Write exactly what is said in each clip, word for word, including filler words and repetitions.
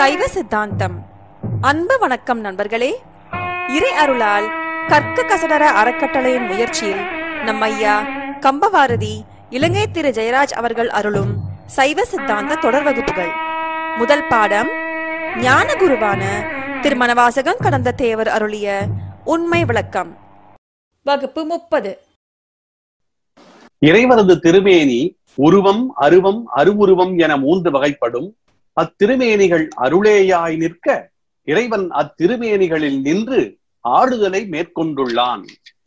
சைவ சித்தாந்தம். அன்பு வணக்கம் நண்பர்களே. இறை அருளால் கற்க கசடர அறக்கட்டளையின் முயற்சியில் நம் ஐயா கம்பவாரதி இலங்கை திரு ஜெயராஜ் அவர்கள் அருளும் சைவ சித்தாந்த தொடர் வகுப்புகள். முதல் பாடம் ஞான குருவான திருமணவாசகம் கடந்த தேவர் அருளிய உண்மை விளக்கம். வகுப்பு முப்பது. இறைவனது திருமேனி உருவம், அருவம், அருவுருவம் என மூன்று வகைப்படும். அத்திருமேனிகள் அருளேயாய் நிற்க இறைவன் அத்திருமேனிகளில் நின்று ஆடுதலை மேற்கொண்டுள்ளான்.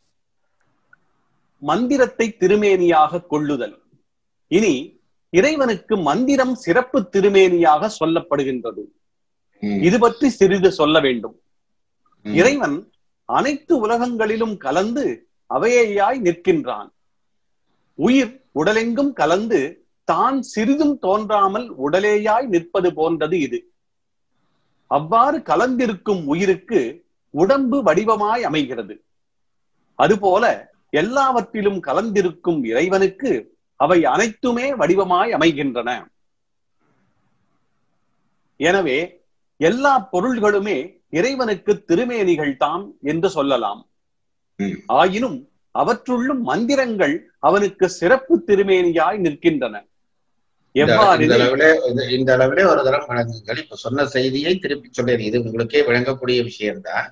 மந்திரத்தை திருமேனியாக கொள்ளுதல். இனி இறைவனுக்கு மந்திரம் சிறப்பு திருமேனியாக சொல்லப்படுகின்றது. இது பற்றி சிறிது சொல்ல வேண்டும். இறைவன் அனைத்து உலகங்களிலும் கலந்து அவையாய் நிற்கின்றான். உயிர் உடலெங்கும் கலந்து தான் சிறிதும் தோன்றாமல் உடலேயாய் நிற்பது போன்றது இது. அவ்வாறு கலந்திருக்கும் உயிருக்கு உடம்பு வடிவமாய் அமைகிறது. அதுபோல எல்லாவற்றிலும் கலந்திருக்கும் இறைவனுக்கு அவை அனைத்துமே வடிவமாய் அமைகின்றன. எனவே எல்லா பொருள்களுமே இறைவனுக்கு திருமேனிகள் தாம் என்று சொல்லலாம். ஆயினும் அவற்றுள்ளும் மந்திரங்கள் அவனுக்கு சிறப்பு திருமேனியாய் நிற்கின்றன. எவ்வாறு இந்த அளவிலே ஒரு தரம் வழங்குங்கள். இப்ப சொன்ன செய்தியை திருப்பி சொல்றேன். இது உங்களுக்கே விளங்கக்கூடிய விஷயம்தான்.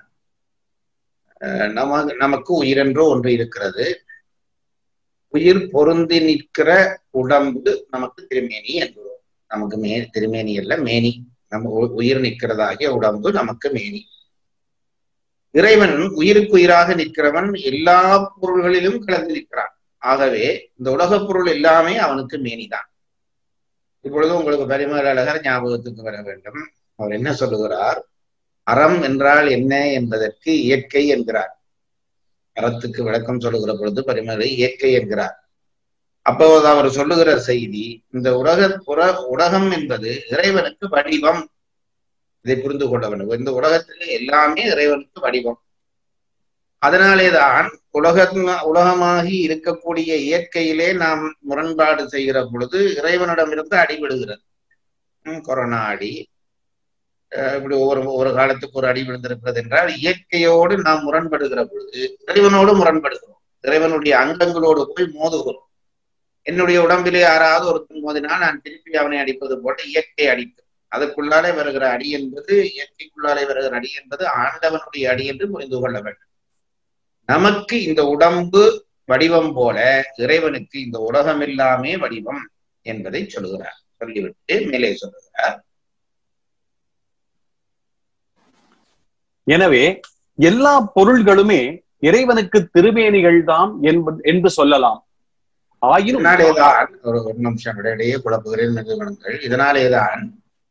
நம நமக்கு உயிரென்றோ ஒன்று இருக்கிறது. உயிர் பொருந்தி நிற்கிற உடம்பு நமக்கு திருமேனி என்கிறோம். நமக்கு மே திருமேனி அல்ல, மேனி. நம்ம உயிர் நிற்கிறதாகிய உடம்பு நமக்கு மேனி. இறைவன் உயிருக்கு உயிராக நிற்கிறவன், எல்லா பொருள்களிலும் கலந்து நிற்கிறான். ஆகவே இந்த உலகப் பொருள் எல்லாமே அவனுக்கு மேனிதான். இப்பொழுது உங்களுக்கு பரிமேலழகர் ஞாபகத்துக்கு வர வேண்டும். அவர் என்ன சொல்லுகிறார்? அறம் என்றால் என்ன என்பதற்கு இயற்கை என்கிறார். அறத்துக்கு விளக்கம் சொல்லுகிற பொழுது பரிமேலை இயற்கை என்கிறார். அப்போது அவர் சொல்லுகிற செய்தி, இந்த உலக புற உலகம் என்பது இறைவனுக்கு வடிவம். இதை புரிந்து கொள்ள வேண்டும். இந்த உலகத்திலே எல்லாமே இறைவனுக்கு வடிவம். அதனாலேதான் உலக உலகமாகி இருக்கக்கூடிய இயற்கையிலே நாம் முரண்பாடு செய்கிற பொழுது இறைவனிடமிருந்து அடிபடுகிறது. கொரோனா அடி, இப்படி ஒவ்வொரு ஒரு காலத்துக்கு ஒரு அடி விழுந்திருக்கிறது என்றால் இயற்கையோடு நாம் முரண்படுகிற பொழுது இறைவனோடு முரண்படுகிறோம். இறைவனுடைய அங்கங்களோடு போய் மோதுகிறோம். என்னுடைய உடம்பிலே யாராவது ஒருத்தன் மோதினால் நான் திருப்பி அவனை அடிப்பது போல இயற்கை அடிக்கும். அதற்குள்ளாலே வருகிற அடி என்பது, இயற்கைக்குள்ளாலே வருகிற அடி என்பது ஆண்டவனுடைய அடி என்று புரிந்து கொள்ள வேண்டும். நமக்கு இந்த உடம்பு வடிவம் போல இறைவனுக்கு இந்த உலகம் எல்லாமே வடிவம் என்பதை சொல்லுகிறார். சொல்லிவிட்டு மேலே சொல்லுகிறார், எனவே எல்லா பொருள்களுமே இறைவனுக்கு திருமேனிகள் தாம் என்று சொல்லலாம். ஆயினும் இதனாலேதான் ஒரு ஒரு நிமிஷம் இடையிடையே குழப்புகிறேன் நிறுவனங்கள். இதனாலேதான்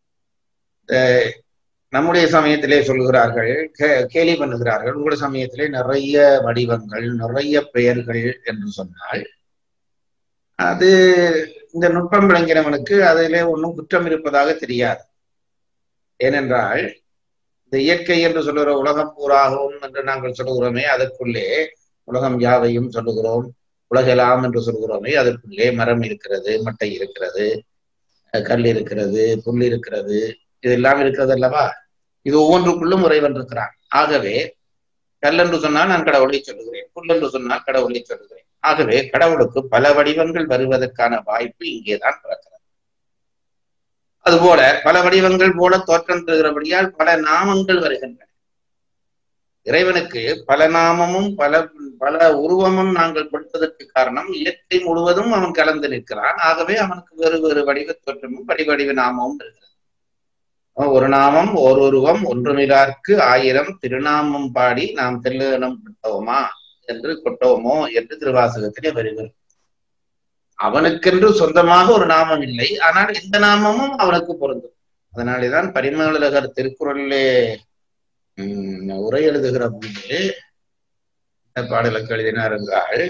நம்முடைய சமயத்திலே சொல்லுகிறார்கள், கேலி பண்ணுகிறார்கள், உங்களுடைய சமயத்திலே நிறைய வடிவங்கள், நிறைய பெயர்கள் என்று சொன்னால் அது இந்த நுட்பம் விளங்கினவனுக்கு அதிலே ஒன்றும் குற்றம் இருப்பதாக தெரியாது. ஏனென்றால் இந்த இயற்கை என்று சொல்லுகிற உலகம் பூராகவும் என்று நாங்கள் சொல்லுகிறோமே, அதற்குள்ளே உலகம் யாவையும் சொல்லுகிறோம். உலகெல்லாம் என்று சொல்கிறோமே, அதற்குள்ளே மரம் இருக்கிறது, மட்டை இருக்கிறது, கல் இருக்கிறது, புல் இருக்கிறது, இதெல்லாம் இருக்கிறது அல்லவா? இது ஒவ்வொன்றுக்குள்ளும் இறைவன் இருக்கிறான். ஆகவே கல் என்று சொன்னால் நான் கடவுளை சொல்லுகிறேன், புல் என்று சொன்னால் கடவுளை சொல்லுகிறேன். ஆகவே கடவுளுக்கு பல வடிவங்கள் வருவதற்கான வாய்ப்பு இங்கேதான் பிறக்கிறது. அதுபோல பல வடிவங்கள் போல தோற்றம் தருகிறபடியால் பல நாமங்கள் வருகின்றன. இறைவனுக்கு பல நாமமும் பல பல உருவமும் நாங்கள் கொடுத்ததற்கு காரணம் இயற்கை முழுவதும் அவன் கலந்து நிற்கிறான். ஆகவே அவனுக்கு வேறு வேறு வடிவ தோற்றமும் படிவடிவ நாமமும் இருக்கிறது. ஒரு நாமம் ஓர் உருவம் ஒன்றுமிலார்க்கு ஆயிரம் திருநாமம் பாடி நாம் தெல்லுகணம் கொட்டோமா என்று கொட்டோமோ என்று திருவாசகத்திலே வருகிறது. அவனுக்கென்று சொந்தமாக ஒரு நாமம் இல்லை, ஆனால் இந்த நாமமும் அவனுக்கு பொருந்தும். அதனாலேதான் பரிமேலழகர் திருக்குறளிலே உம் உரை எழுதுகிற பொழுது பாடலுக்கு எழுதினார் என்றால்,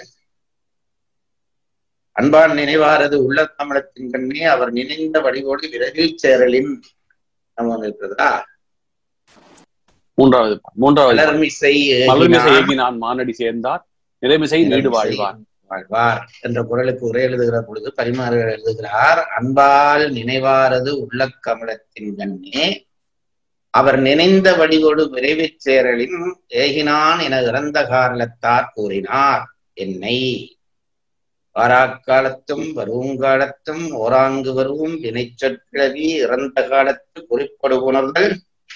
அன்பான் நினைவாரது உள்ள தமிழத்தின் கண்ணே அவர் நினைந்த வடிவோடு விரைவில் சேரலின் நம்ம இருக்கிறதா? மூன்றாவது மூன்றாவது மலர்மிசை நான் மானடி சேர்ந்தார் நிறைமிசை நீடு வாழ்வார் வாழ்வார் என்ற குறளுக்கு உரை எழுதுகிற பொழுது பரிமாறு எழுதுகிறார், அன்பால் நினைவாரது உள்ள கமலத்தின் கண்ணே அவர் நினைந்த வடிவோடு விரைவிச் சேரலின் ஏகினான் என இறந்த காரணத்தார் கூறினார் என்னை. வாராக்காலத்தும் வருங்காலத்தும் ஓராங்கு வருவும் வினைச்சொற்கிழவி இறந்த காலத்து குறிப்படுவுணர்கள்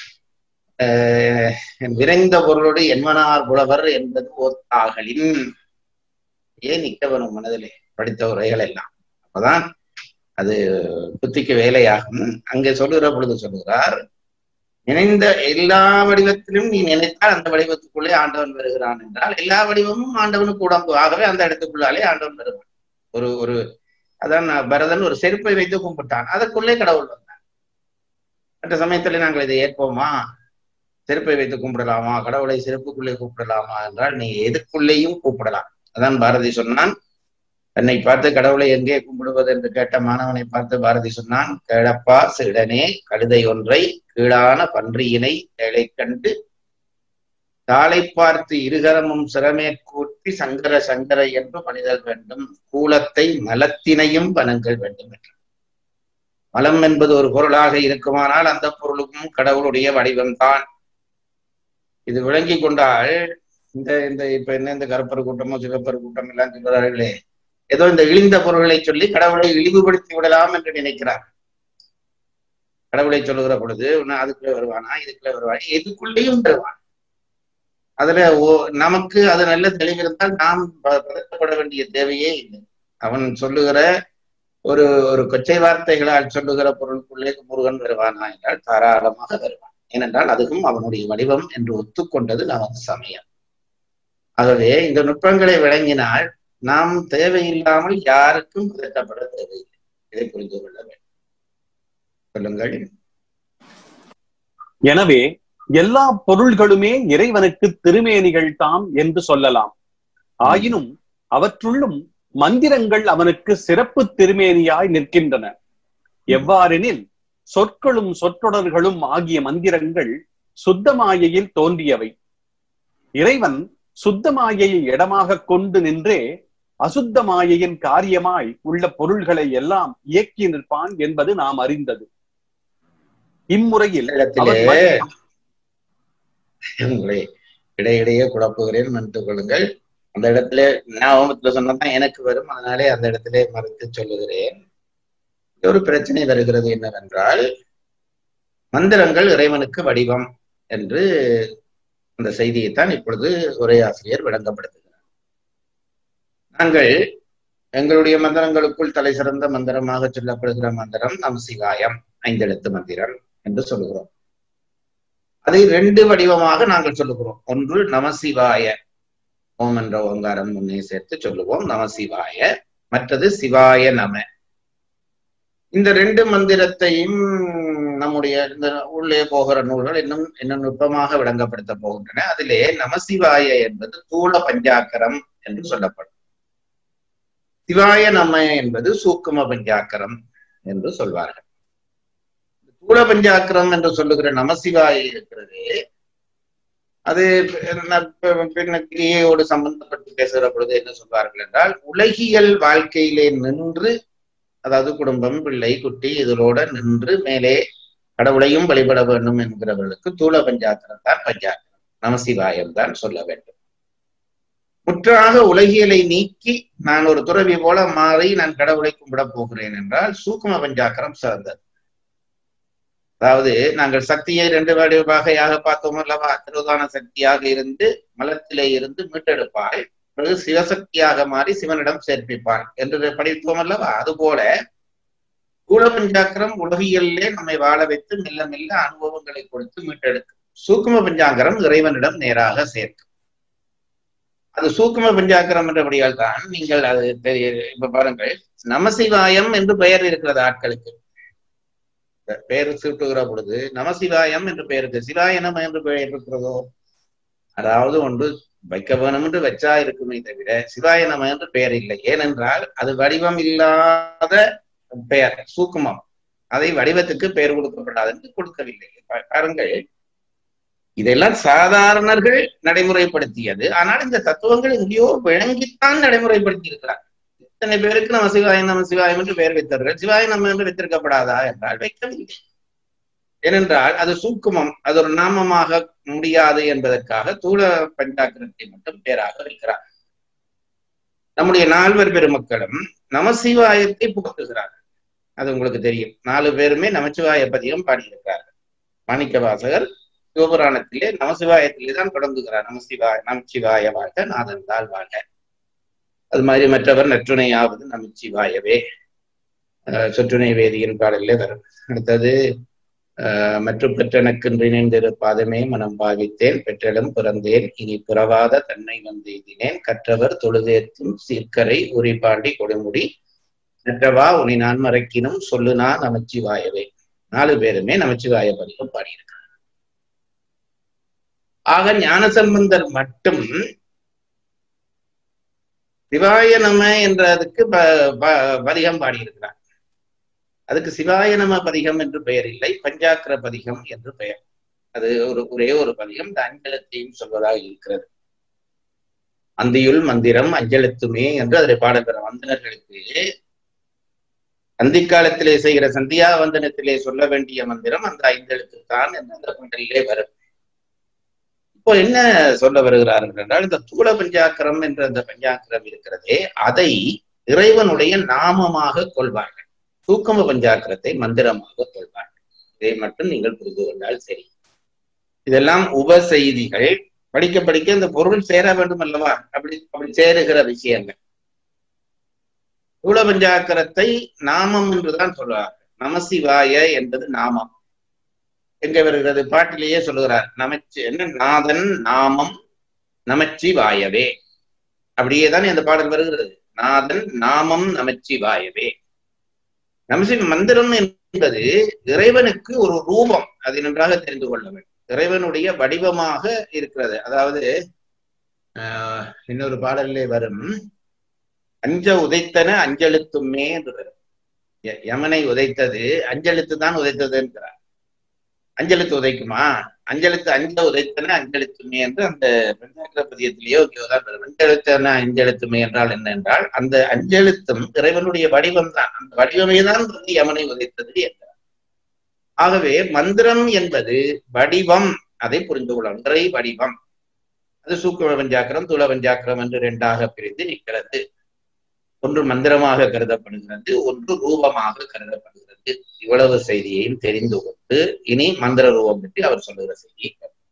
விரைந்த பொருளோடு என்மனார் புலவர் என்பது ஓத்தாகலின். ஏன் நிக்க வரும் மனதிலே படித்த உரைகள் எல்லாம் அப்பதான் அது புத்திக்கு வேலையாகும். அங்கே சொல்லுகிற பொழுது சொல்லுகிறார், நினைந்த எல்லா வடிவத்திலும் நீ நினைத்தால் அந்த வடிவத்துக்குள்ளே ஆண்டவன் வருகிறான் என்றால் எல்லா வடிவமும் ஆண்டவனுக்கு உடம்பு. ஆகவே அந்த இடத்துக்குள்ளாலே ஆண்டவன் வருவான். ஒரு ஒரு அதான் பரதன் ஒரு செருப்பை வைத்து கும்பிட்டான், அதற்குள்ளே கடவுள் வந்தான். மற்ற சமயத்துல நாங்கள் இதை ஏற்போமா? செருப்பை வைத்து கும்பிடலாமா? கடவுளை செருப்புக்குள்ளே கூப்பிடலாமா என்றால் நீ எதுக்குள்ளேயும் கூப்பிடலாம். அதான் பாரதி சொன்னான், என்னை பார்த்து கடவுளை எங்கே கும்பிடுவது என்று கேட்ட மாணவனை பார்த்து பாரதி சொன்னான், கேளப்பா சீடனே கழுதை ஒன்றை கீழான பன்றியினை ஏழை கண்டு தாளை பார்த்து இருகரமும் சிரமே கூட்டி சங்கர சங்கர என்று பணிதல் வேண்டும், கூலத்தை மலத்தினையும் வணங்கல் வேண்டும் என்று. மலம் என்பது ஒரு பொருளாக இருக்குமானால் அந்த பொருளுக்கும் கடவுளுடைய வடிவம்தான். இது விளங்கி கொண்டால் இந்த இந்த இப்ப என்ன இந்த கருப்பர் கூட்டமோ சிவப்பர் கூட்டம் எல்லாம் சொல்கிறார்களே, ஏதோ இந்த இழிந்த பொருள்களை சொல்லி கடவுளை இழிவுபடுத்தி விடலாம் என்று நினைக்கிறார். கடவுளை சொல்லுகிற பொழுது அதுக்குள்ளே வருவானா, இதுக்குள்ளே வருவானா, எதுக்குள்ளேயும் வருவான். அதுல நமக்கு அது நல்ல தெளிவிருந்தால் நாம் பதட்டப்பட வேண்டிய தேவையே இல்லை. அவன் சொல்லுகிற ஒரு ஒரு கொச்சை வார்த்தைகளால் சொல்லுகிற பொருளுக்குள்ளே முருகன் வருவானா என்றால் தாராளமாக வருவான். ஏனென்றால் அதுவும் அவனுடைய வடிவம் என்று ஒத்துக்கொண்டது நமது சமயம். ஆகவே இந்த நுட்பங்களை விளங்கினால் நாம் தேவையில்லாமல் யாருக்கும் பதட்டப்பட தேவையில்லை. இதை புரிந்து கொள்ள வேண்டும். சொல்லுங்கள். எனவே எல்லா பொருள்களுமே இறைவனுக்கு திருமேனிகள் தாம் என்று சொல்லலாம். ஆயினும் அவற்றுள்ளும் மந்திரங்கள் அவனுக்கு சிறப்பு திருமேனியாய் நிற்கின்றன. எவ்வாறெனில் சொற்களும் சொற்றொடர்களும் ஆகிய மந்திரங்கள் சுத்தமாயையில் தோன்றியவை. இறைவன் சுத்தமாயையை இடமாக கொண்டு நின்றே அசுத்த மாயையின் காரியமாய் உள்ள பொருள்களை எல்லாம் இயக்கி நிற்பான் என்பது நாம் அறிந்தது. இம்முறையில் உங்களை இடையிடையே குழப்புகிறேன், மன்னித்துக் கொள்ளுங்கள். அந்த இடத்துல ஞாபகத்துல சொன்னதான் எனக்கு வரும், அதனாலே அந்த இடத்திலே மறுத்து சொல்லுகிறேன். ஒரு பிரச்சனை வருகிறது என்னவென்றால், மந்திரங்கள் இறைவனுக்கு வடிவம் என்று அந்த செய்தியைத்தான் இப்பொழுது உரையாசிரியர் விளங்கப்படுத்துகிறார். நாங்கள் எங்களுடைய மந்திரங்களுக்குள் தலை சிறந்த மந்திரமாக சொல்லப்படுகிற மந்திரம் நம் சிவாயம், ஐந்தெழுத்து மந்திரம் என்று சொல்லுகிறோம். அதை ரெண்டு வடிவமாக நாங்கள் சொல்லுகிறோம். ஒன்று நமசிவாய, ஓம் என்ற ஓங்காரம் முன்னே சேர்த்து சொல்லுவோம் நமசிவாய. மற்றது சிவாய நம. இந்த ரெண்டு மந்திரத்தையும் நம்முடைய இந்த உள்ளே போகிற நூல்கள் இன்னும் இன்னும் நுட்பமாக விளங்கப்படுத்த போகின்றன. அதிலே நமசிவாய என்பது தூள பஞ்சாக்கரம் என்று சொல்லப்படும். சிவாய நம என்பது சூக்கும பஞ்சாக்கரம் என்று சொல்வார்கள். தூள பஞ்சாக்கரம் என்று சொல்லுகிற நமசிவாய இருக்கிறது, அது கிரியையோடு சம்பந்தப்பட்டு பேசுகிற பொழுது என்ன சொல்வார்கள் என்றால், உலகியல் வாழ்க்கையிலே நின்று, அதாவது குடும்பம், பிள்ளை, குட்டி இதனோட நின்று மேலே கடவுளையும் வழிபட வேண்டும் என்கிறவர்களுக்கு தூள பஞ்சாக்கரம் தான் பஞ்சாக்கரம், நமசிவாயம் தான் சொல்ல வேண்டும். முற்றாக உலகியலை நீக்கி நான் ஒரு துறவி போல மாறி நான் கடவுளை கும்பிட போகிறேன் என்றால் சூக்கும பஞ்சாக்கரம் சிறந்தது. அதாவது நாங்கள் சக்தியை ரெண்டு வகையாக பார்த்தோம் அல்லவா? திருதான சக்தியாக இருந்து மலத்திலே இருந்து மீட்டெடுப்பாள், பிறகு சிவசக்தியாக மாறி சிவனிடம் சேர்ப்பிப்பாள் என்று படித்தோம் அல்லவா? அதுபோல தூள பஞ்சாக்கரம் உலகியல்லே நம்மை வாழ வைத்து மெல்ல மெல்ல அனுபவங்களை கொடுத்து மீட்டெடுக்கும். சூக்கும பஞ்சாக்கரம் இறைவனிடம் நேராக சேர்க்கும். அது சூக்கும பஞ்சாக்கரம் என்றபடியால் தான் நீங்கள் அது தெரிய இப்ப பாருங்கள், நமசிவாயம் என்று பெயர் இருக்கிறது ஆட்களுக்கு. பெயர் சூட்டுகிற பொழுது நமசிவாயம் என்று பெயருக்கு சிவாயனம் என்று பெயர் இருக்கிறதோ, அதாவது ஒன்று வைக்க வேணும் என்று வச்சா இருக்குமே தவிர சிவாயனம் என்று பெயர் இல்லை. ஏனென்றால் அது வடிவம் இல்லாத பெயர், சூக்குமம். அதை வடிவத்துக்கு பெயர் கொடுக்கப்படாது என்று கொடுக்கவில்லை. பாருங்கள், இதெல்லாம் சாதாரணர்கள் நடைமுறைப்படுத்தியது. ஆனால் இந்த தத்துவங்கள் எங்கேயோ விளங்கித்தான் நடைமுறைப்படுத்தி இருக்கிறார். இத்தனை பேருக்கு நம்ம சிவாயம் நம்ம சிவாயம் என்று பெயர் வைத்தார்கள். சிவாயம் நம்ம என்று வைத்திருக்கப்படாதா என்றால் வைக்கவில்லை. ஏனென்றால் அது சூக்குமம், அது ஒரு நாமமாக முடியாது என்பதற்காக தூள பஞ்சாக்கிரத்தை மட்டும் பேராக வைக்கிறார். நம்முடைய நால்வர் பெருமக்களும் நமசிவாயத்தை போற்றுகிறார்கள். அது உங்களுக்கு தெரியும். நாலு பேருமே நமச்சிவாய பதிகம் பாடியிருக்கிறார்கள். மாணிக்க வாசகர் சிவபுராணத்திலே நமசிவாயத்திலே தான் தொடங்குகிறார். நமசிவாய நமச்சிவாய வாழ்க, நாதன் தாழ் வாழ்க. அது மாதிரி மற்றவர் நற்றுணையாவது நமச்சிவாயவே சொற்றுணை வேதியின் பாடலே வரும். அடுத்தது அஹ் மற்றும் பெற்றனக்கென்று இணைந்திருப்பாதமே மனம் பாவித்தேன், பெற்றலும் பிறந்தேன் இனி பிறவாத தன்னை வந்தெய்தினேன், கற்றவர் தொழுதேத்தும் சீர்க்கரை உரிபாண்டி கொடுமுடி நற்றவா உனி நான் மறைக்கினும் சொல்லுனா நமச்சிவாயவே. நாலு பேருமே நமச்சிவாய பதிகம் பாடியிருக்கிறார். ஆக ஞானசம்பந்தர் மட்டும் சிவாய நம என்றதுக்கு பதிகம் பாடியிருக்கிறார். அதுக்கு சிவாய நம பதிகம் என்று பெயர் இல்லை, பஞ்சாக்கிர பதிகம் என்று பெயர். அது ஒரு ஒரே ஒரு பதிகம், இந்த அஞ்சலத்தையும் சொல்வதாக இருக்கிறது. அந்தியுள் மந்திரம் அஞ்சலத்துமே என்று அதில் பாடல்கிற வந்தனர்களுக்கு அந்தி காலத்திலே செய்கிற சந்தியா வந்தனத்திலே சொல்ல வேண்டிய மந்திரம் அந்த ஐந்தெழுத்து தான் என்று அந்த பாடலிலே வரும். இப்போ என்ன சொல்ல வருகிறார்கள் என்றால், இந்த தூள பஞ்சாக்கிரம் என்ற அந்த பஞ்சாக்கிரம் இருக்கிறதே, அதை இறைவனுடைய நாமமாக கொள்வார்கள். தூக்கம பஞ்சாக்கிரத்தை மந்திரமாக கொள்வார்கள். இதை மட்டும் நீங்கள் புரிந்து கொண்டால் சரி. இதெல்லாம் உப செய்திகள். படிக்க படிக்க இந்த பொருள் சேர வேண்டும் அல்லவா? அப்படி அப்படி சேருகிற விஷயங்கள். தூள பஞ்சாக்கிரத்தை நாமம் என்றுதான் சொல்றார்கள். நமசிவாய என்பது நாமம். எங்க வருகிறது? பாட்டிலேயே சொல்லுகிறார். நமச்சி என்ன நாதன் நாமம் நமச்சிவாயவே. அப்படியே தான் இந்த பாடல் வருகிறது. நாதன் நாமம் நமச்சிவாயவே. நமசி மந்திரம் என்பது இறைவனுக்கு ஒரு ரூபம். அதை நன்றாக தெரிந்து கொள்ள வேண்டும். இறைவனுடைய வடிவமாக இருக்கிறது. அதாவது ஆஹ் இன்னொரு பாடலிலே வரும், அஞ்ச உதைத்தன அஞ்செழுத்துமே என்று வரும். யமனை உதைத்தது அஞ்செழுத்து தான் உதைத்தது என்கிறார். அஞ்செழுத்து உதைக்குமா? அஞ்செழுத்து அஞ்ச உதைத்தன அஞ்செழுத்துமே என்று அந்த பஞ்சாக்கிர பதியத்திலேயோ வரும். அஞ்செழுத்தன அஞ்செழுத்துமே என்றால் என்ன என்றால், அந்த அஞ்செழுத்தும் இறைவனுடைய வடிவம் தான். அந்த வடிவமே தான் யமனை உதைத்தது என்றார். ஆகவே மந்திரம் என்பது வடிவம். அதை புரிந்து கொள்ளலாம். இறை வடிவம். அது சூக்கும பஞ்சாக்கிரம் தூள பஞ்சாக்கிரம் என்று இரண்டாக பிரிந்து நிற்கிறது. ஒன்று மந்திரமாக கருதப்படுகிறது, ஒன்று ரூபமாக கருதப்படுகிறது. இவ்வளவு செய்தியையும் தெரிந்து கொண்டு இனி மந்திர ரூபம் பற்றி அவர் சொல்லுகிற செய்தியை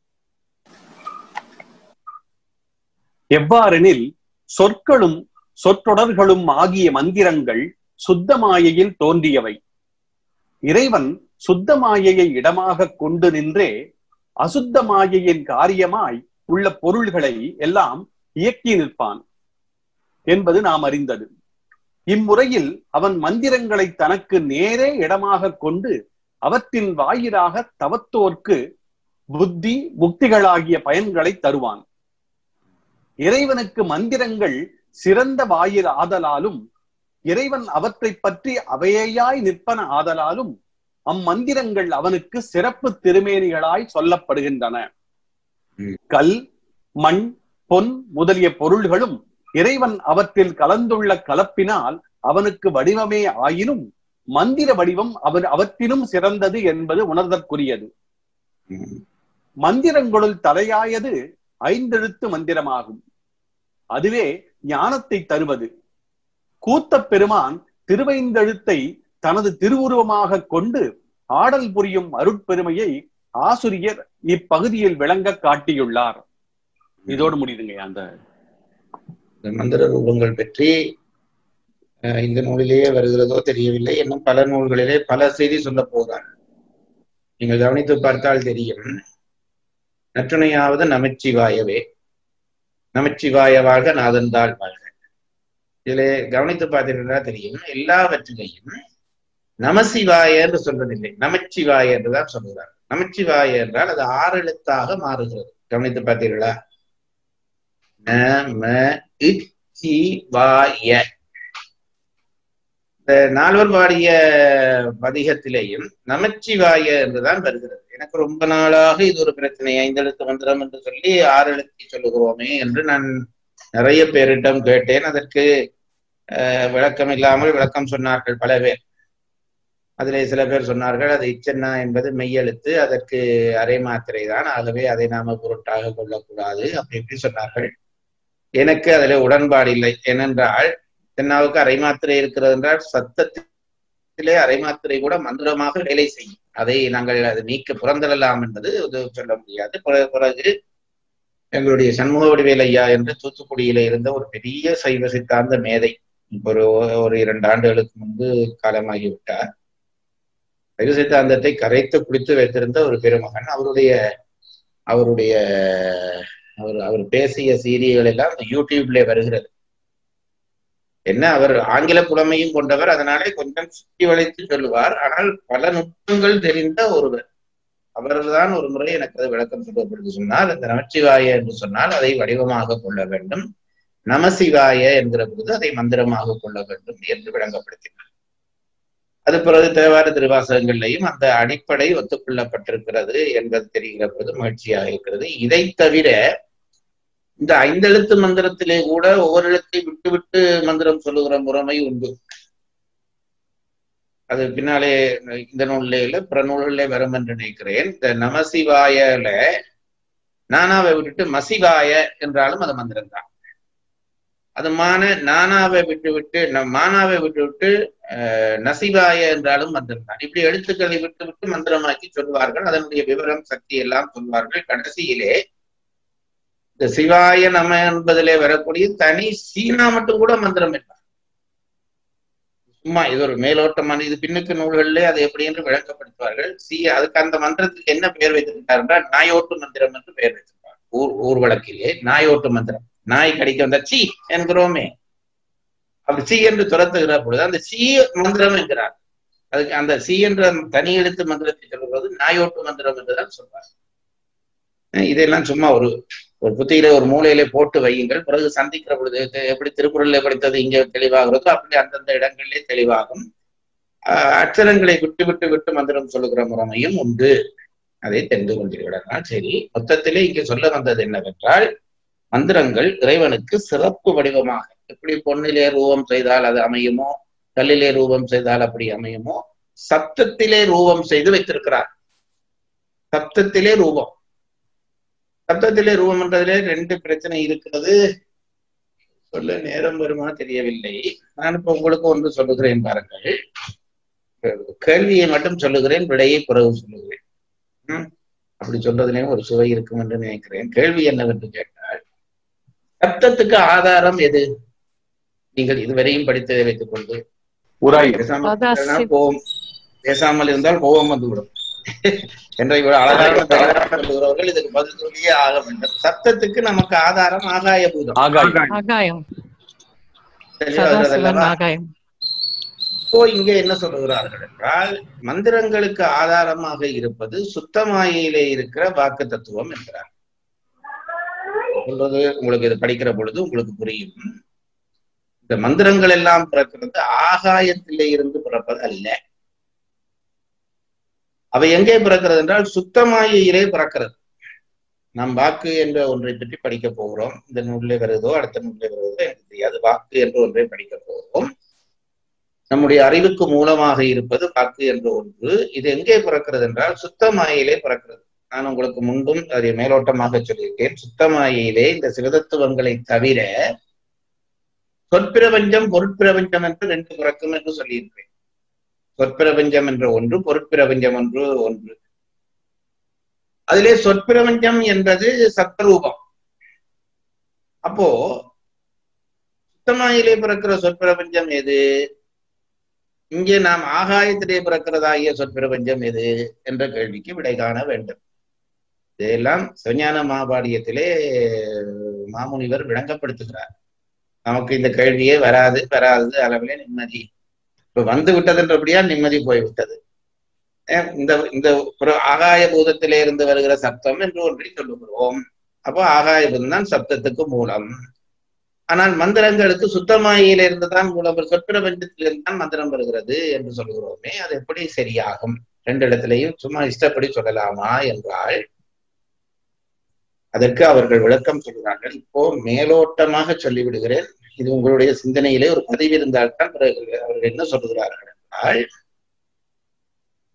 எவ்வாறெனில் சொற்களும் சொற்றொடர்களும் ஆகிய மந்திரங்கள் சுத்த மாயையில் தோன்றியவை. இறைவன் சுத்த மாயையை இடமாக கொண்டு நின்றே அசுத்த மாயையின் காரியமாய் உள்ள பொருள்களை எல்லாம் இயக்கி நிற்பான் என்பது நாம் அறிந்தது. இம்முறையில் அவன் மந்திரங்களை தனக்கு நேரே இடமாக கொண்டு அவற்றின் வாயிலாக தவத்தோர்க்கு புத்தி முக்திகளாகிய பயன்களை தருவான். இறைவனுக்கு மந்திரங்கள் சிறந்த வாயில் ஆதலாலும் இறைவன் அவற்றை பற்றி அவையாய் நிற்பன ஆதலாலும் அம்மந்திரங்கள் அவனுக்கு சிறப்பு திருமேனிகளாய் சொல்லப்படுகின்றன. கல் மண் பொன் முதலிய பொருள்களும் இறைவன் அவற்றில் கலந்துள்ள கலப்பினால் அவனுக்கு வடிவமே ஆயினும் மந்திர வடிவம் அவன் அவற்றிலும் சிறந்தது என்பது உணர்தற்குரியது. மந்திரங்களுள் தலையாயது ஐந்தெழுத்து மந்திரமாகும். அதுவே ஞானத்தை தருவது. கூத்த பெருமான் திருவைந்தெழுத்தை தனது திருவுருவமாக கொண்டு ஆடல் புரியும் அருட்பெருமையை ஆசிரியர் இப்பகுதியில் விளங்க காட்டியுள்ளார். இதோடு முடியுதுங்க அந்த மந்திர ரூபங்கள் பற்றி. இந்த நூலிலேயே வருகிறதோ தெரியவில்லை. இன்னும் பல நூல்களிலே பல செய்தி சொல்ல போகிறார். நீங்கள் கவனித்து பார்த்தால் தெரியும். நற்றுணையாவது நமச்சிவாயவே, நமச்சிவாய வாழ்க, நாதந்தாள் வாழ்க. இதிலே கவனித்து பார்த்தீங்கன்னா தெரியும், எல்லாவற்றிலையும் நமசிவாய என்று சொல்வதில்லை, நமச்சிவாய என்றுதான் சொல்கிறார். நமச்சிவாய என்றால் அது ஆறு எழுத்தாக மாறுகிறது. கவனித்து பார்த்தீர்களா? நம இச்சிவாய. இந்த நால்வர் பாடிய பதிகத்திலேயும் நமச்சிவாய என்றுதான் வருகிறது. எனக்கு ரொம்ப நாளாக இது ஒரு பிரச்சனை, ஐந்தெழுத்து மந்திரம் என்று சொல்லி ஆறு எழுத்தை சொல்லுகிறோமே என்று நான் நிறைய பேரிடம் கேட்டேன். அதற்கு அஹ் விளக்கம் இல்லாமல் விளக்கம் சொன்னார்கள் பல பேர். அதிலே சில பேர் சொன்னார்கள் அது இச்சன்னா என்பது மெய்யெழுத்து, அதற்கு அரை மாத்திரை தான், ஆகவே அதை நாம பொருட்டாக கொள்ளக்கூடாது அப்படி இப்படி சொன்னார்கள். எனக்கு அதில் உடன்பாடு இல்லை. ஏனென்றால் தென்னாவுக்கு அரை மாத்திரை இருக்கிறது என்றால் சத்தத்திலே அரை மாத்திரை கூட மந்திரமாக வேலை செய்யும். அதை நாங்கள் அதை நீக்க புறந்தரலாம் என்பது சொல்ல முடியாது. பிறகு எங்களுடைய சண்முக வடிவேல் ஐயா என்று தூத்துக்குடியில இருந்த ஒரு பெரிய சைவ சித்தாந்த மேதை, ஒரு ஒரு இரண்டு ஆண்டுகளுக்கு முன்பு காலமாகிவிட்டார். சைவ சித்தாந்தத்தை கரைத்து குடித்து வைத்திருந்த ஒரு பெருமகன். அவருடைய அவருடைய அவர் அவர் பேசிய சீரியல்கள் எல்லாம் யூடியூப்ல வருகிறது. என்ன, அவர் ஆங்கில புலமையும் கொண்டவர், அதனாலே கொஞ்சம் சுற்றி வளைத்து சொல்லுவார். ஆனால் பல நுட்பங்கள் தெரிந்த ஒருவர். அவர்தான் ஒரு முறை எனக்கு அது விளக்கம் சொல்லப்படுது. சொன்னால் இந்த நமச்சிவாய என்று சொன்னால் அதை வடிவமாக கொள்ள வேண்டும், நமசிவாய என்கிற பொழுது அதை மந்திரமாக கொள்ள வேண்டும் என்று விளங்கப்படுத்தினார். அது பிறகு தேவார திருவாசகங்கள்லையும் அந்த அடிப்படை ஒத்துக்கொள்ளப்பட்டிருக்கிறது என்பது தெரிகிற பொழுது மகிழ்ச்சியாக இருக்கிறது. இதை தவிர இந்த ஐந்தெழுத்து மந்திரத்திலே கூட ஒவ்வொரு எழுத்தை விட்டு விட்டு மந்திரம் சொல்லுகிற முறைமை உண்டு. அது பின்னாலே இந்த நூல்ல பிற நூல்களே வரும் என்று நினைக்கிறேன். இந்த நமசிவாயல நானாவை விட்டுட்டு மசிவாய என்றாலும் அது மந்திரம் தான். அது மான நானாவை விட்டு விட்டு மானாவை விட்டு விட்டு அஹ் நசிவாய என்றாலும் மந்திரம் தான். இப்படி எழுத்துக்களை விட்டு விட்டு மந்திரமாக்கி சொல்வார்கள். அதனுடைய விவரம் சக்தி எல்லாம் சொல்வார்கள். கடைசியிலே இந்த சிவாய நம என்பதிலே வரக்கூடிய தனி சீனா மட்டும் கூட மந்திரம் இல்லை. சும்மா இது ஒரு மேலோட்டமான, இது பின்னுக்கு நூல்களிலே அதை எப்படி என்று விளக்கப்படுத்துவார்கள். சி அதுக்கு அந்த மந்திரத்துக்கு என்ன பெயர் வைத்திருக்கிறார் என்றால் நாயோட்டு மந்திரம் என்று பெயர் வைத்திருப்பார். ஊர் ஊர் வழக்கிலே நாயோட்டு மந்திரம். நாய் கடிக்க வந்த சி என்கிறோமே, அப்படி சி என்று துரத்துகிற பொழுது அந்த சி மந்திரம் என்கிறார். அதுக்கு அந்த சி என்ற தனி எழுத்து மந்திரத்தை சொல்லும்போது நாயோட்டு மந்திரம் என்றுதான் சொல்வார். இதெல்லாம் சும்மா ஒரு ஒரு புத்தியில ஒரு மூலையிலே போட்டு வையுங்கள். பிறகு சந்திக்கிற பொழுது எப்படி திருக்குறள்ல படித்தது இங்கே தெளிவாகிறதோ அப்படி அந்தந்த இடங்களிலே தெளிவாகும். அஹ் அச்சரங்களை விட்டு விட்டு விட்டு மந்திரம் சொல்லுகிற முறைமையும் உண்டு. அதை தெரிந்து கொண்டிருக்கிறார். சரி, மொத்தத்திலே இங்கே சொல்ல வந்தது என்னவென்றால், மந்திரங்கள் இறைவனுக்கு சிறப்பு வடிவமாக, எப்படி பொன்னிலே ரூபம் செய்தால் அது அமையுமோ, கல்லிலே ரூபம் செய்தால் அப்படி அமையுமோ, சப்தத்திலே ரூபம் செய்து வைத்திருக்கிறார். சப்தத்திலே ரூபம் சப்தத்திலே ரூபம் என்றதிலே ரெண்டு பிரச்சனை இருக்கிறது. சொல்ல நேரம் வருமா தெரியவில்லை. நான் இப்ப உங்களுக்கு ஒன்று சொல்லுகிறேன் பாருங்கள். கேள்வியை மட்டும் சொல்லுகிறேன், விடையை பிறகு சொல்லுகிறேன். உம் அப்படி சொல்றதுலேயும் ஒரு சுவை இருக்கும் என்று நினைக்கிறேன். கேள்வி என்னவென்று கேட்டால், சப்தத்துக்கு ஆதாரம் எது? நீங்கள் இதுவரையும் படித்ததை வைத்துக் கொண்டு கோபம் பேசாமல் இருந்தால் கோபம் வந்துவிடும் என்ற இவ்வளவு அழகான சொல்லுகிறவர்கள் இதுக்கு பதில் சொல்லியே ஆக வேண்டும். சப்தத்துக்கு நமக்கு ஆதாரம் ஆகாய பூதம். இப்போ இங்க என்ன சொல்லுகிறார்கள் என்றால், மந்திரங்களுக்கு ஆதாரமாக இருப்பது சுத்தமாயிலே இருக்கிற வாக்கு தத்துவம் என்கிறார். சொல்றது உங்களுக்கு இது படிக்கிற பொழுது உங்களுக்கு புரியும். இந்த மந்திரங்கள் எல்லாம் பிறக்கிறது ஆகாயத்திலே இருந்து பிறப்பது அல்ல. அவை எங்கே பிறக்கிறது என்றால் சுத்தமாயிலே பிறக்கிறது. நாம் வாக்கு என்ற ஒன்றை பற்றி படிக்க போகிறோம். இந்த நூலிலே வருதோ அடுத்த நூலிலே வருவதோ எனக்கு தெரியாது. வாக்கு என்ற ஒன்றை படிக்க போகிறோம். நம்முடைய அறிவுக்கு மூலமாக இருப்பது வாக்கு என்ற ஒன்று. இது எங்கே பிறக்கிறது என்றால் சுத்தமாயிலே பிறக்கிறது. நான் உங்களுக்கு முன்பும் அதை மேலோட்டமாக சொல்லியிருக்கேன். சுத்தமாயிலே இந்த சிவதத்துவங்களை தவிர சொற்பிரபஞ்சம் பொருட்பிரபஞ்சம் என்று ரெண்டு பிறக்கும் என்று சொல்லியிருக்கிறேன். சொற்பிரபஞ்சம் என்ற ஒன்று, பொருட்பிரபஞ்சம் என்று ஒன்று. அதிலே சொற்பிரபஞ்சம் என்பது சத்ரூபம். அப்போ சுத்தமாயிலே பிறக்கிற சொற்பிரபஞ்சம் எது? இங்கே நாம் ஆகாயத்திலே பிறக்கிறதாகிய சொற்பிரபஞ்சம் எது என்ற கேள்விக்கு விடை காண வேண்டும். இதெல்லாம் சிவஞான மகாபாடியத்திலே மாமுனிவர் விளங்கப்படுத்துகிறார். நமக்கு இந்த கேள்வியே வராது வராது அளவிலே நிம்மதி இப்ப வந்து விட்டதுன்றபடியா நிம்மதி போய்விட்டது. இந்த இந்த ஆகாய பூதத்திலே இருந்து வருகிற சப்தம் என்று ஒன்றை சொல்லுகிறோம். அப்போ ஆகாய பூதம் தான் சப்தத்துக்கு மூலம். ஆனால் மந்திரங்களுக்கு சுத்தமாயில இருந்துதான் மூலம், சொற்பிரபஞ்சத்திலிருந்து தான் மந்திரம் வருகிறது என்று சொல்லுகிறோமே, அது எப்படி சரியாகும்? ரெண்டு இடத்திலையும் சும்மா இஷ்டப்படி சொல்லலாமா என்றால் அதற்கு அவர்கள் விளக்கம் சொல்கிறார்கள். இப்போ மேலோட்டமாக சொல்லிவிடுகிறேன். இது உங்களுடைய சிந்தனையிலே ஒரு பதிவு இருந்தால்தான் பிறகு அவர்கள் என்ன சொல்லுகிறார்கள் என்றால்,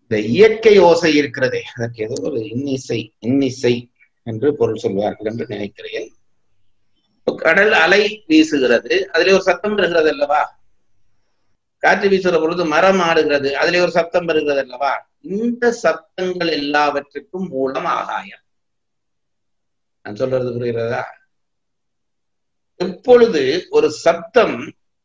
இந்த இயற்கை ஓசை இருக்கிறதே, அதற்கு ஏதோ ஒரு இன்னிசை இன்னிசை என்று பொருள் சொல்வார்கள் என்று நினைக்கிறேன். கடல் அலை வீசுகிறது, அதிலே ஒரு சத்தம் வருகிறது அல்லவா? காற்று வீசுகிற பொழுது மரம் ஆடுகிறது, அதிலே ஒரு சத்தம் வருகிறது அல்லவா? இந்த சத்தங்கள் எல்லாவற்றுக்கும் மூலம் ஆகாயம். நான் சொல்றது புரிகிறதா? எப்பொழுது ஒரு சத்தம்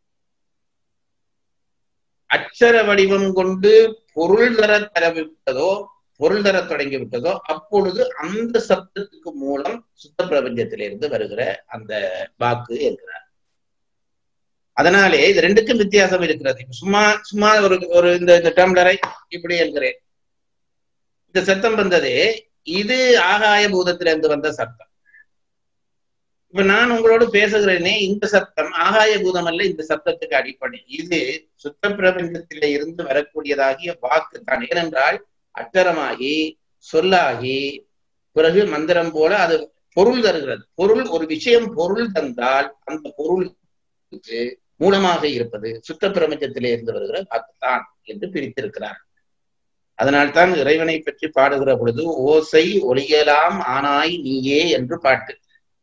அச்சர வடிவம் கொண்டு பொருள் தர தரவிட்டதோ பொருள் தர தொடங்கி விட்டதோ அப்பொழுது அந்த சப்தத்துக்கு மூலம் சுத்த பிரபஞ்சத்திலிருந்து வருகிற அந்த வாக்கு இருக்கிறார். அதனாலே இது ரெண்டுக்கும் வித்தியாசம் இருக்கிறது. சும்மா சும்மா ஒரு ஒரு இந்த டம்ளரை இப்படி என்கிறேன், இந்த சத்தம் வந்ததே இது ஆகாய பூதத்திலிருந்து வந்த சத்தம். இப்ப நான் உங்களோடு பேசுகிறேனே, இந்த சத்தம் ஆகாய பூதம் அல்ல, இந்த சத்தத்துக்கு அடிப்படை இது சுத்த பிரபஞ்சத்திலே இருந்து வரக்கூடியதாகிய வாக்கு தான். ஏனென்றால் அச்சரமாகி சொல்லாகி பிறகு மந்திரம் போல அது பொருள் தருகிறது. பொருள் ஒரு விஷயம் பொருள் தந்தால் அந்த பொருளுக்கு மூலமாக இருப்பது சுத்த பிரபஞ்சத்திலே இருந்து வருகிற வாக்குத்தான் என்று பிரித்திருக்கிறார். அதனால்தான் இறைவனை பற்றி பாடுகிற பொழுது ஓசை ஒளியலாம் ஆனாய் நீயே என்று பாட்டு.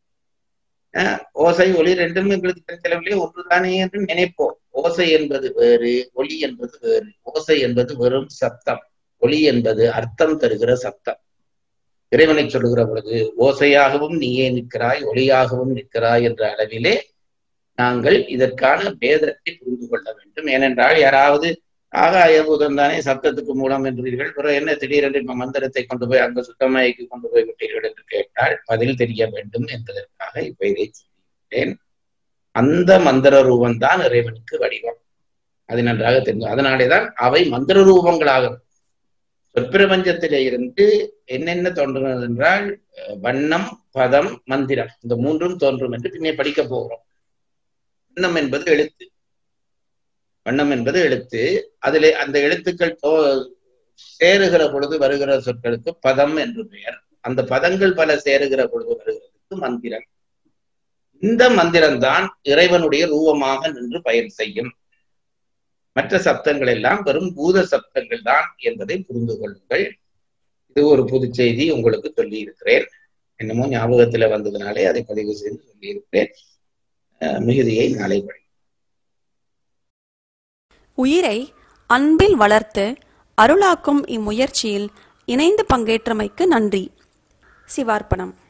ஓசை ஒளி ரெண்டும் எங்களுக்கு செலவிலே ஒன்றுதானே என்று நினைப்போம். ஓசை என்பது வேறு, ஒளி என்பது வேறு. ஓசை என்பது வெறும் சப்தம், ஒளி என்பது அர்த்தம் தருகிற சப்தம். இறைவனை சொல்லுகிற பொழுது ஓசையாகவும் நீயே நிற்கிறாய், ஒளியாகவும் நிற்கிறாய் என்ற அளவிலே நாங்கள் இதற்கான பேதத்தை புரிந்து கொள்ள வேண்டும். ஏனென்றால் யாராவது ஆகாய பூதம் தானே சப்தத்துக்கு மூலம் என்றீர்கள், பிறகு என்ன திடீரென்று மந்திரத்தை கொண்டு போய் அங்கு சுத்தமாய்க்கு கொண்டு போய் விட்டீர்கள் என்று கேட்டால் பதில் தெரிய வேண்டும் என்பதற்காக இப்ப இதை சொல்லியிருக்கிறேன். அந்த மந்திர ரூபம் தான் இறைவனுக்கு வடிவம், அது நன்றாக தெரியும். அதனாலேதான் அவை மந்திர ரூபங்களாக சொற்பிரபஞ்சத்திலே இருந்து என்னென்ன தோன்றுகிறது என்றால் வண்ணம், பதம், மந்திரம், இந்த மூன்றும் தோன்றும் என்று பின்னே படிக்க போகிறோம். வண்ணம் என்பது எழுத்து, வண்ணம் என்பது எழுத்து. அதிலே அந்த எழுத்துக்கள் தோ சேருகிற பொழுது வருகிற சொற்களுக்கு பதம் என்று பெயர். அந்த பதங்கள் பல சேருகிற பொழுது வருகிறதுக்கு மந்திரம். இந்த மந்திரம்தான் இறைவனுடைய ரூபமாக நின்று பயன் செய்யும். மற்ற சப்தங்கள் எல்லாம் வெறும் பூத சப்தங்கள் தான் என்பதை புரிந்து கொள்ளுங்கள். இது ஒரு புது செய்தி உங்களுக்கு சொல்லி இருக்கிறேன். என்னமோ ஞாபகத்துல வந்ததுனாலே அதை பதிவு செய்து சொல்லி இருக்கிறேன். மிகுதியை நாளை படி. உயிரை அன்பில் வளர்த்து அருளாக்கும் இம்முயற்சியில் இணைந்து பங்கேற்றமைக்கு நன்றி. சிவார்ப்பணம்.